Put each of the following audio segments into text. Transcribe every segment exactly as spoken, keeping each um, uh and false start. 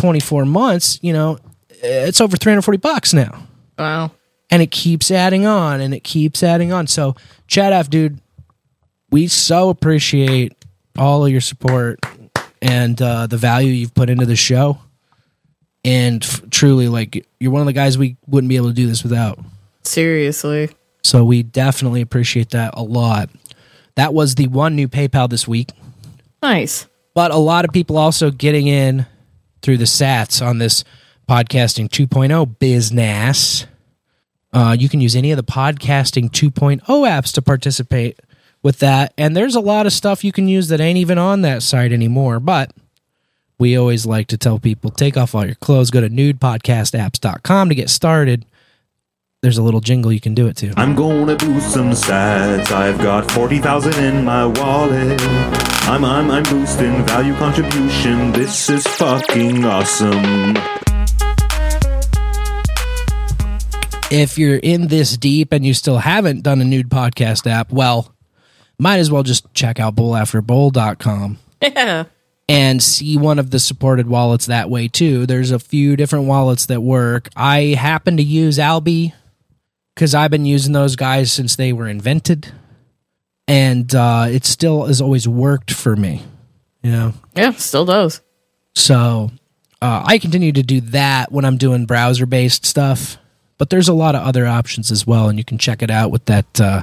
twenty-four months, you know, it's over three hundred forty bucks now. Wow. And it keeps adding on and it keeps adding on. So, Chad F, dude, we so appreciate all of your support and uh, the value you've put into the show. And f- truly, like, you're one of the guys we wouldn't be able to do this without. Seriously. So we definitely appreciate that a lot. That was the one new PayPal this week. Nice. But a lot of people also getting in through the sats on this Podcasting two point oh business. Uh, you can use any of the Podcasting two point oh apps to participate with that. And there's a lot of stuff you can use that ain't even on that site anymore. But we always like to tell people, take off all your clothes, go to nude podcast apps dot com to get started. There's a little jingle you can do it to. I'm gonna boost some sats. I've got forty thousand in my wallet. I'm, I'm, I'm boosting value contribution. This is fucking awesome. If you're in this deep and you still haven't done a nude podcast app, well, might as well just check out bowl after bowl dot com. Yeah. And see one of the supported wallets that way too. There's a few different wallets that work. I happen to use Alby because I've been using those guys since they were invented. And uh, it still has always worked for me. You know? Yeah, still does. So uh, I continue to do that when I'm doing browser-based stuff. But there's a lot of other options as well, and you can check it out with that uh,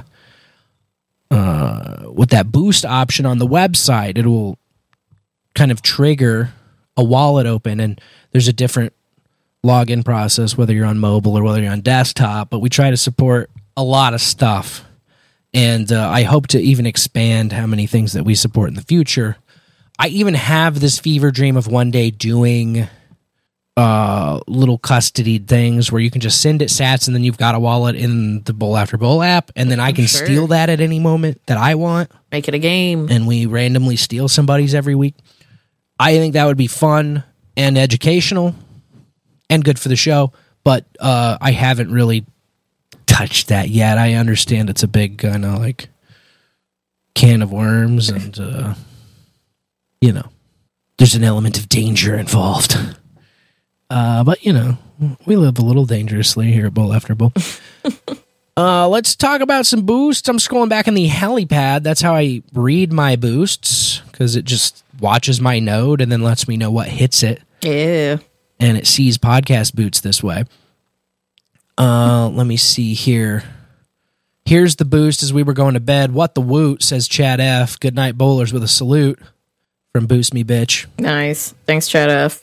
uh, with that boost option on the website. It will kind of trigger a wallet open, and there's a different login process, whether you're on mobile or whether you're on desktop. But we try to support a lot of stuff, and uh, I hope to even expand how many things that we support in the future. I even have this fever dream of one day doing uh little custody things where you can just send it sats and then you've got a wallet in the Bowl After Bowl app, and then I can Sure. steal that at any moment that I want, Make it a game. and we randomly steal somebody's every week. I think that would be fun and educational and good for the show, but uh I haven't really touched that yet. I understand it's a big kind of like can of worms, and uh you know, there's an element of danger involved. Uh, but, you know, we live a little dangerously here at Bowl After Bowl. uh, let's talk about some boosts. I'm scrolling back in the helipad. That's how I read my boosts, because it just watches my node and then lets me know what hits it. Yeah. And it sees podcast boots this way. Uh, let me see here. Here's the boost as we were going to bed. What the woot, says Chad F. Good night, bowlers, with a salute from Boost Me Bitch. Nice. Thanks, Chad F.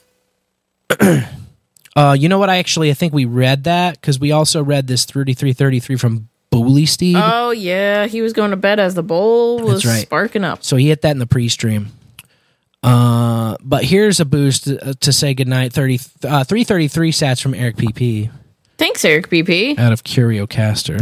Uh, you know what? I actually, I think we read that because we also read this thirty-three thirty-three from Bully Steed. Oh, yeah. He was going to bed as the bowl was That's right. sparking up. So he hit that in the pre-stream. Uh, but here's a boost to, to say goodnight. thirty, uh, three thirty-three sats from Eric P P Thanks, Eric P P. out of CurioCaster.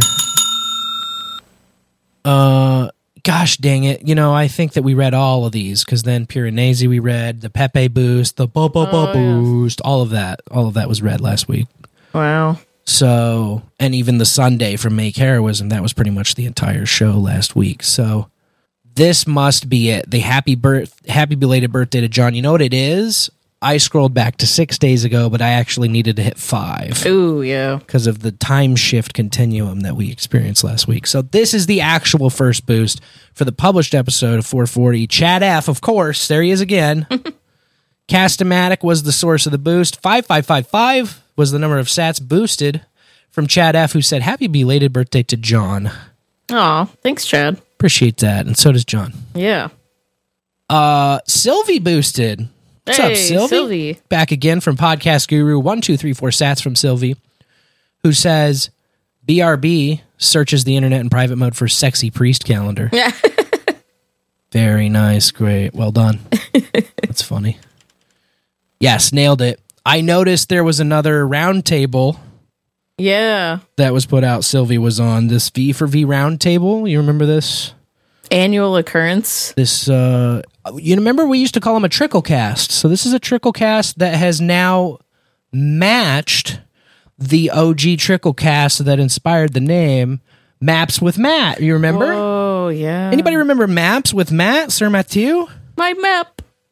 Uh, gosh dang it. You know, I think that we read all of these because then Piranesi we read, the Pepe boost, the Bo Bo Bo Oh, boost, all of that. All of that was read last week. Wow. So, and even the Sunday from Make Heroism, that was pretty much the entire show last week. So, this must be it. The happy birth, happy belated birthday to John. You know what it is? I scrolled back to six days ago, but I actually needed to hit five Ooh, yeah. because of the time shift continuum that we experienced last week. So, this is the actual first boost for the published episode of four forty. Chad F, of course, there he is again. Cast-O-Matic was the source of the boost. five five five five was the number of sats boosted from Chad F, who said, happy belated birthday to John. Aw, thanks, Chad. Appreciate that, and so does John. Yeah. Uh, Sylvie boosted. What's Hey, up, Sylvie? Sylvie. Back again from Podcast Guru. One, two, three, four sats from Sylvie, who says, B R B searches the internet in private mode for sexy priest calendar. Yeah. Very nice. Great. Well done. That's funny. Yes, nailed it. I noticed there was another round table Yeah. that was put out. Sylvie was on this V for V round table. You remember this? Annual occurrence. This, uh, you remember we used to call them a trickle cast. So this is a trickle cast that has now matched the O G trickle cast that inspired the name, Maps with Matt. You remember? Oh, yeah. Anybody remember Maps with Matt, Sir Matthew? My map.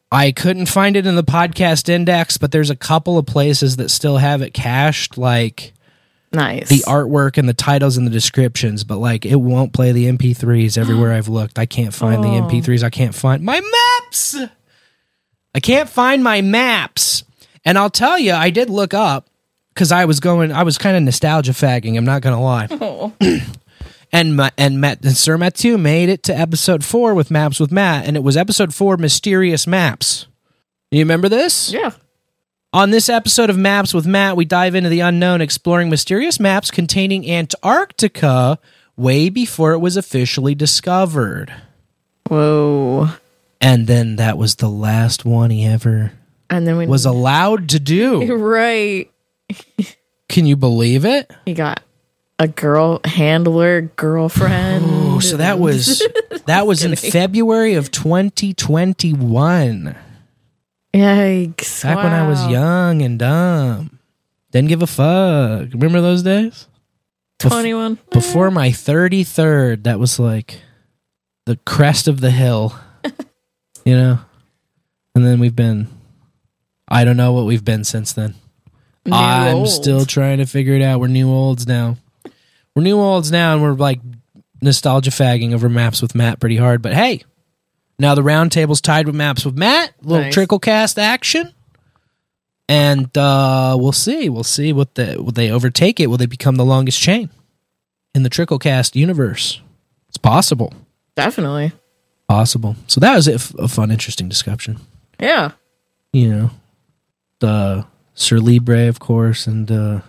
I couldn't find it in the podcast index, but there's a couple of places that still have it cached, like Nice. the artwork and the titles and the descriptions, but like it won't play the M P threes everywhere I've looked. I can't find the M P threes. I can't find my maps. I can't find my maps. And I'll tell you, I did look up because I was going, I was kind of nostalgia fagging. I'm not going to lie. Oh. And my, and Matt and Sir Matthew made it to episode four with Maps with Matt, and it was episode four, Mysterious Maps. You remember this? Yeah. On this episode of Maps with Matt, we dive into the unknown, exploring mysterious maps containing Antarctica way before it was officially discovered. Whoa. And then that was the last one he ever And then we was allowed to do. Right. Can you believe it? He got a girl handler, girlfriend. Oh, so that was that was in February of twenty twenty-one. Yikes. Back when I was Wow. young and dumb. Didn't give a fuck. Remember those days? Bef- twenty-one. Before my thirty-third, that was like the crest of the hill. You know? And then we've been, I don't know what we've been since then. New I'm old. still trying to figure it out. We're new olds now. We're new olds now, and we're like nostalgia fagging over Maps with Matt pretty hard. But hey, now the round table's tied with Maps with Matt. Little Nice. trickle cast action. And uh, we'll see. We'll see what the will they overtake it. Will they become the longest chain in the trickle cast universe? It's possible. Definitely. Possible. So that was a, f- a fun, interesting discussion. Yeah. You know, the Sir Libre, of course, and uh,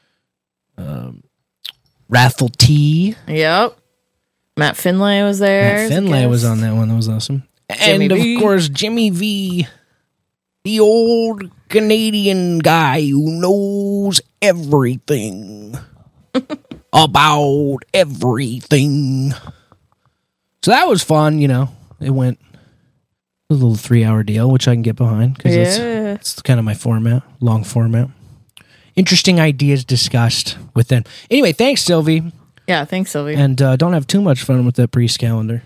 um, Raffle T. Yep. Matt Finlay was there. Matt as a Finlay was guest. on that one. That was awesome. Jimmy and of V. course, Jimmy V, the old Canadian guy who knows everything about everything. So that was fun. You know, it went a little three-hour deal, which I can get behind because it's, Yeah. it's kind of my format, long format. Interesting ideas discussed within. Anyway, thanks, Sylvie. Yeah. Thanks, Sylvie. And uh, don't have too much fun with that priest calendar.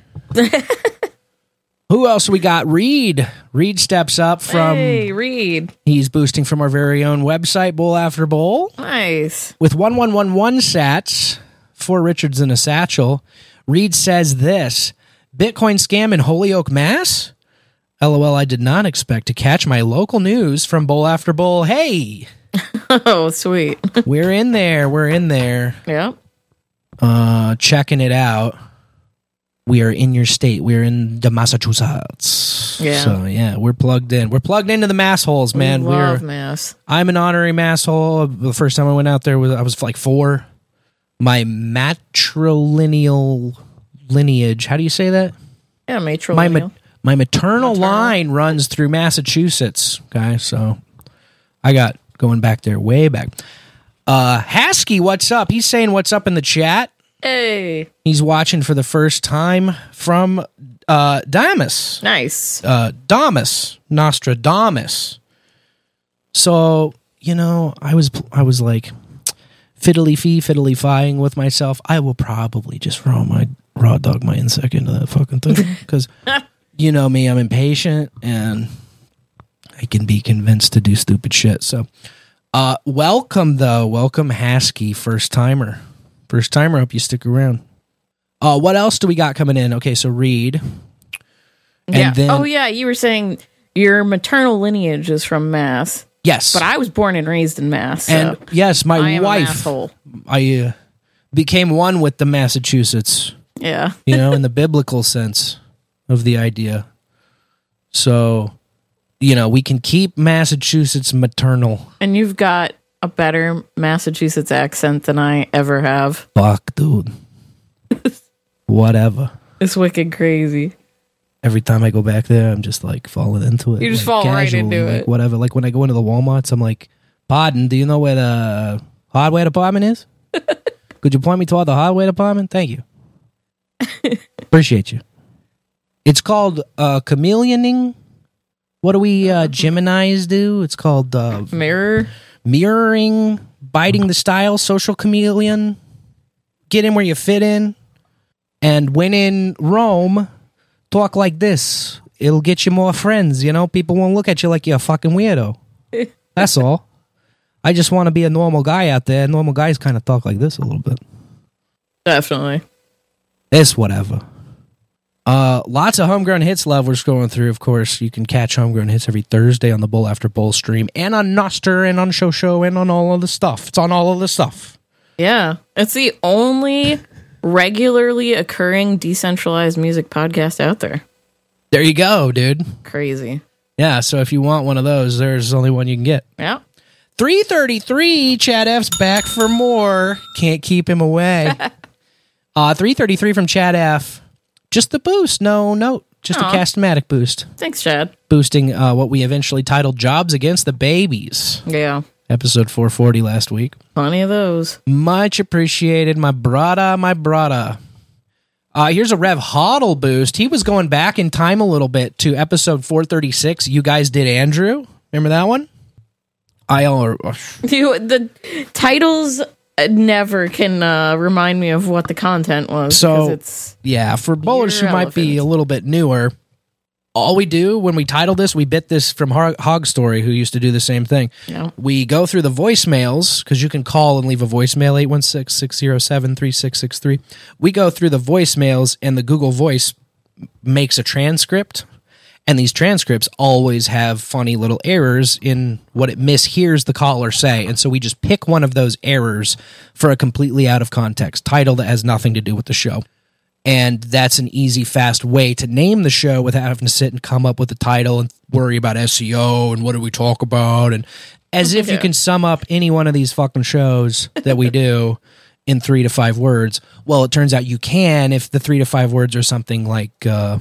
Who else we got? Reed. Reed steps up from, hey, Reed. he's boosting from our very own website, Bowl After Bowl, Nice. with one one one one sats, four Richards in a satchel. Reed says this, Bitcoin scam in Holyoke, Mass? LOL, I did not expect to catch my local news from Bowl After Bowl. Hey, Oh, sweet. we're in there. We're in there. Yep. Uh, checking it out. We are in your state. We're in the Massachusetts. Yeah. So yeah, we're plugged in. We're plugged into the mass holes, man. We love We're. Mass. I'm an honorary mass hole. The first time I went out there was I was like four. My matrilineal lineage. How do you say that? Yeah, matrilineal. My ma- my maternal, Maternal. line runs through Massachusetts, guys. So I got going back there way back. Uh, Hasky, what's up? He's saying what's up in the chat. Hey. He's watching for the first time from uh, Damus. Nice. Uh, Damus. Nostradamus. So, you know, I was I was like fiddly fee, fiddly fying with myself. I will probably just raw my raw dog my insect into that fucking thing. Because you know me, I'm impatient and I can be convinced to do stupid shit. So uh, welcome though. Welcome Hasky, first timer. First timer, hope you stick around. Uh, what else do we got coming in? Okay, so Reed. And yeah. then- oh, yeah. You were saying your maternal lineage is from Mass, Yes. but I was born and raised in Mass. So and yes, my I am an wife, asshole. I uh, became one with the Massachusetts, Yeah. you know, in the biblical sense of the idea. So, you know, we can keep Massachusetts maternal. And you've got a better Massachusetts accent than I ever have. Fuck, dude. Whatever. It's wicked crazy. Every time I go back there, I'm just like falling into it. You just like, fall right casually, into like, it. Whatever. Like when I go into the Walmarts, I'm like, pardon, do you know where the hardware department is? Could you point me toward the hardware department? Thank you. Appreciate you. It's called uh, chameleoning. What do we uh, Geminis do? It's called uh, Mirror. mirroring, biting the style, social chameleon. Get in where you fit in. And when in Rome, talk like this. it'll get you more friends. You know, people won't look at you like you're a fucking weirdo. That's all. I just want to be a normal guy out there. Normal guys kind of talk like this a little bit. Definitely. It's whatever. Uh, lots of Homegrown Hits love we're scrolling through. Of course, you can catch Homegrown Hits every Thursday on the Bowl After Bowl stream and on Noster and on Show Show and on all of the stuff. It's on all of the stuff. Yeah. It's the only regularly occurring decentralized music podcast out there. There you go, dude. Crazy. Yeah, so if you want one of those, there's only one you can get. Yeah. three thirty-three, Chad F's back for more. Can't keep him away. uh, three thirty-three from Chad F. Just the boost, no note. Just Aww. a Cast-O-Matic boost. Thanks, Chad. Boosting uh, what we eventually titled Jobs Against the Babies. Yeah. Episode four forty last week. Plenty of those. Much appreciated, my brada, my brada. Uh, here's a Rev Hoddle boost. He was going back in time a little bit to episode four thirty-six. You guys did Andrew. Remember that one? I all you, the titles never can uh, remind me of what the content was. So it's yeah, for bowlers who might be a little bit newer, all we do when we title this, we bit this from Hog, Hog Story, who used to do the same thing. Yeah. We go through the voicemails, because you can call and leave a voicemail, eight one six, six zero seven, three six six three. We go through the voicemails, and the Google Voice makes a transcript. And these transcripts always have funny little errors in what it mishears the caller say. And so we just pick one of those errors for a completely out of context title that has nothing to do with the show. And that's an easy, fast way to name the show without having to sit and come up with a title and worry about S E O and what do we talk about. And as if yeah. you can sum up any one of these fucking shows that we do in three to five words. Well, it turns out you can if the three to five words are something like... Uh,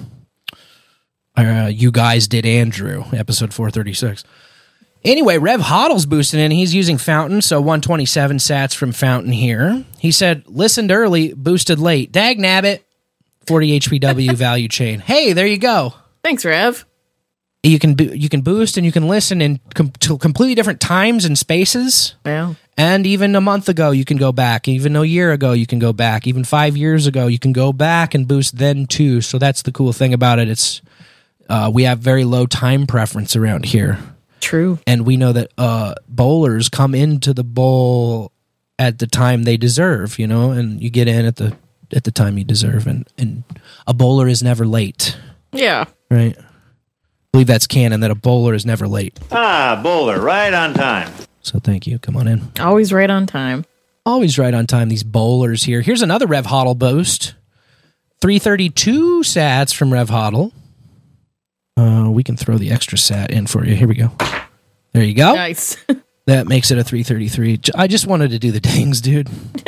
Uh, you guys did Andrew, episode four thirty-six. Anyway, Rev Hoddle's boosting in. He's using Fountain, so one twenty-seven sats from Fountain here. He said, listened early, boosted late. Dag nabbit, forty H P W value chain. Hey, there you go. Thanks, Rev. You can bo- you can boost and you can listen in com- to completely different times and spaces. Yeah. And even a month ago, you can go back. Even a year ago, you can go back. Even five years ago, you can go back and boost then too. So that's the cool thing about it. It's Uh, we have very low time preference around here. True. And we know that uh, bowlers come into the bowl at the time they deserve, you know, and you get in at the at the time you deserve. And, and a bowler is never late. Yeah. Right? I believe that's canon, that a bowler is never late. Ah, bowler, right on time. So thank you. Come on in. Always right on time. Always right on time, these bowlers here. Here's another Rev Hoddle boost. three thirty-two sats from Rev Hoddle. Uh, we can throw the extra sat in for you. Here we go. There you go. Nice. That makes it a three thirty-three. I just wanted to do the dings, dude.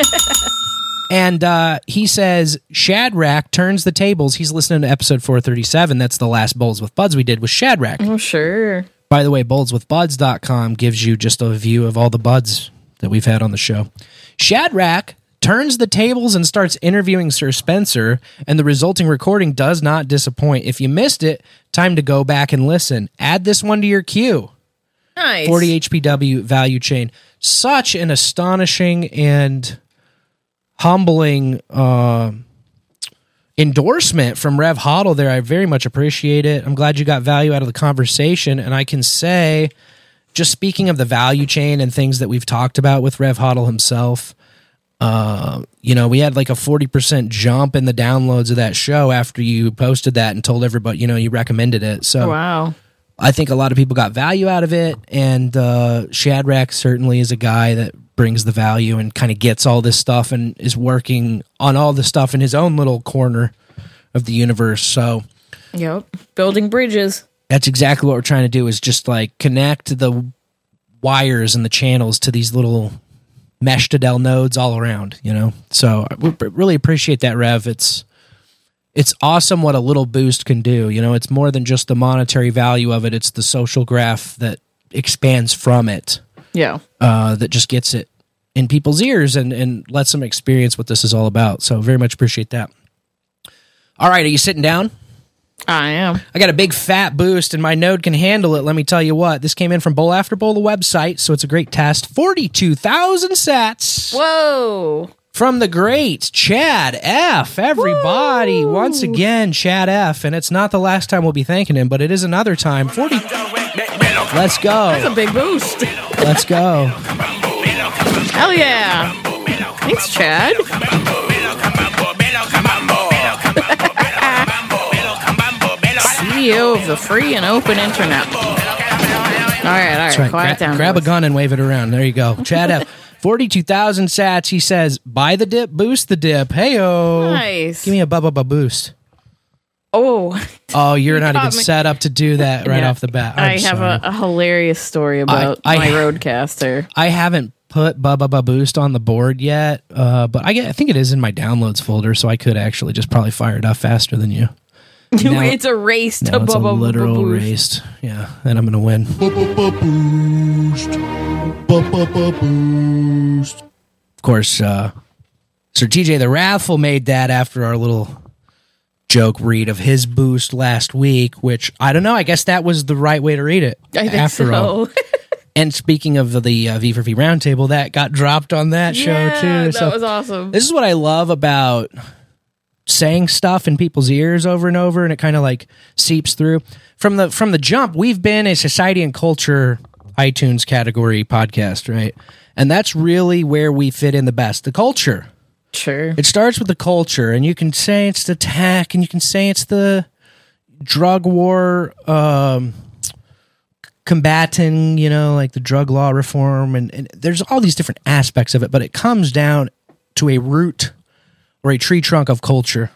And uh, he says, Shadrack turns the tables. He's listening to episode four thirty-seven. That's the last Bowls with Buds we did with Shadrack. Oh, sure. By the way, bowls with buds dot com gives you just a view of all the buds that we've had on the show. Shadrack turns the tables and starts interviewing Sir Spencer, and the resulting recording does not disappoint. If you missed it, time to go back and listen. Add this one to your queue. Nice. forty H P W value chain. Such an astonishing and humbling uh, endorsement from Rev Hoddle there. I very much appreciate it. I'm glad you got value out of the conversation, and I can say, just speaking of the value chain and things that we've talked about with Rev Hoddle himself, Uh, you know, we had like a forty percent jump in the downloads of that show after you posted that and told everybody, you know, you recommended it. So wow. I think a lot of people got value out of it. And uh, Shadrack certainly is a guy that brings the value and kind of gets all this stuff and is working on all this stuff in his own little corner of the universe. So, yep. Building bridges. That's exactly what we're trying to do, is just like connect the wires and the channels to these little mesh to Dell nodes all around, you know? So we really appreciate that, Rev. It's it's awesome what a little boost can do. You know, it's more than just the monetary value of it. It's the social graph that expands from it. Yeah. Uh, that just gets it in people's ears and, and lets them experience what this is all about. So very much appreciate that. All right, are you sitting down? I am. I got a big fat boost and my node can handle it. Let me tell you what. This came in from Bowl After Bowl, the website, so it's a great test. forty-two thousand sats. Whoa. from the great Chad F. Everybody, Woo! Once again, Chad F. And it's not the last time we'll be thanking him, but it is another time. forty Let's go. That's a big boost. Let's go. Hell yeah. Thanks, Chad. C E O of the free and open internet. All right, all right. Right. Quiet Gra- down. grab a boys. gun and wave it around. There you go. Chad F. forty-two thousand sats. He says, buy the dip, boost the dip. Hey-o. Nice. Give me a bubba boost. Oh. Oh, you're not even caught me. set up to do that right Yeah. off the bat. I'm I have a, a hilarious story about I- I- my Roadcaster. I haven't put Bubba Boost on the board yet, uh, but I, get, I think it is in my downloads folder, so I could actually just probably fire it up faster than you. Now- It's a race to Now it's a Bubba literal Boost. race. Yeah, and I'm going to win. Boost. Boost. Of course, uh, Sir T J the Wrathful made that after our little joke read of his boost last week, which, I don't know, I guess that was the right way to read it. I think after so. all. And speaking of the, the uh, V for V Roundtable, that got dropped on that yeah, show too. that So was awesome. this is what I love about saying stuff in people's ears over and over, and it kind of like seeps through. From the from the jump, we've been a society and culture iTunes category podcast, right? And that's really where we fit in the best. The culture. Sure. It starts with the culture, and you can say it's the tech, and you can say it's the drug war, um, combating, you know, like the drug law reform, and, and there's all these different aspects of it, but it comes down to a root or a tree trunk of culture,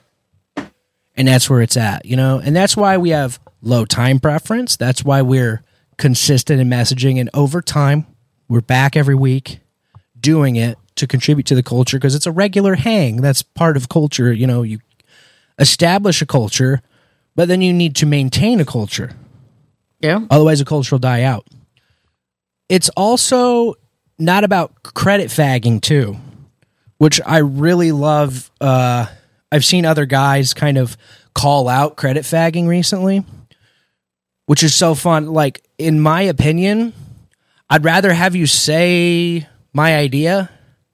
and that's where it's at, you know, and that's why we have low time preference. That's why we're consistent in messaging, and over time, we're back every week doing it to contribute to the culture because it's a regular hang. That's part of culture. You know, you establish a culture, but then you need to maintain a culture. Yeah. Otherwise, the culture will die out. It's also not about credit fagging, too, which I really love. Uh, I've seen other guys kind of call out credit fagging recently, which is so fun. Like, in my opinion, I'd rather have you say my idea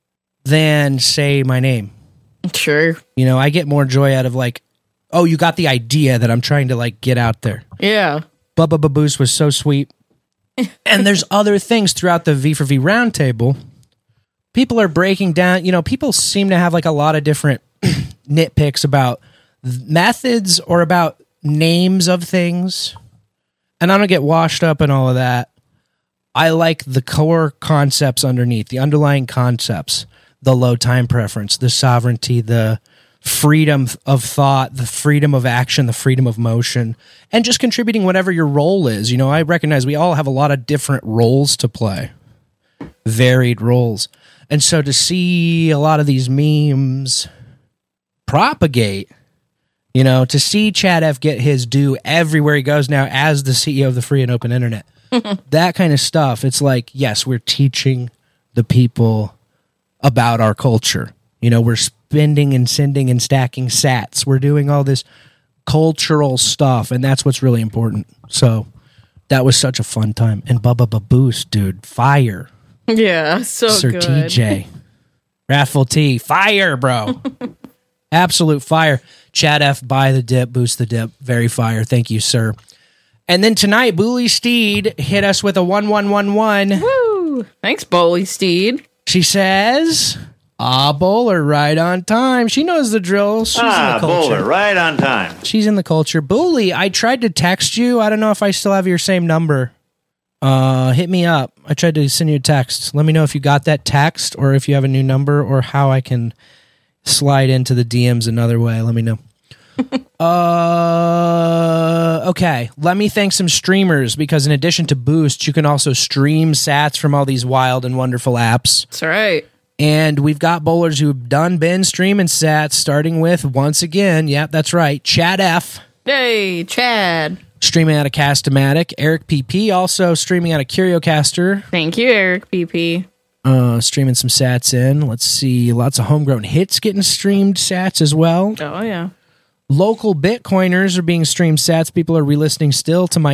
than say my name. Sure. You know, I get more joy out of like, oh, you got the idea that I'm trying to like get out there. Yeah. Bubba Baboose was so sweet. And there's other things throughout the V for V roundtable. People are breaking down, you know, people seem to have like a lot of different nitpicks about methods or about names of things. And I don't get washed up in all of that. I like the core concepts underneath, the underlying concepts, the low time preference, the sovereignty, the freedom of thought, the freedom of action, the freedom of motion, and just contributing whatever your role is. You know, I recognize we all have a lot of different roles to play, varied roles. And so to see a lot of these memes propagate, you know, to see Chad F get his due everywhere he goes now as the C E O of the free and open internet, that kind of stuff, it's like, yes, we're teaching the people about our culture. You know, we're spending and sending and stacking sats. We're doing all this cultural stuff, and that's what's really important. So that was such a fun time. And Bubba Baboose, dude, fire. Yeah. So Sir good. T J. Wrathful T, fire, bro. Absolute fire. Chad F, buy the dip, boost the dip. Very fire. Thank you, sir. And then tonight, Bully Steed hit us with a one one one one. Woo. Thanks, Bully Steed. She says, ah, bowler, right on time. She knows the drill. She's Ah, in the culture. bowler, right on time. She's in the culture. Bully, I tried to text you. I don't know if I still have your same number. Uh, hit me up. I tried to send you a text. Let me know if you got that text or if you have a new number or how I can slide into the D Ms another way. Let me know. uh, okay. Let me thank some streamers because in addition to Boost, you can also stream sats from all these wild and wonderful apps. That's right. And we've got bowlers who've done been streaming sats, starting with, once again, yep, that's right, Chad F. Hey, Chad. Streaming out of Cast-O-Matic. Eric P P also streaming out of CurioCaster. Thank you, Eric P P. Uh, streaming some sats in. Let's see, lots of homegrown hits getting streamed sats as well. Oh, yeah. Local Bitcoiners are being streamed sats. People are re-listening still to my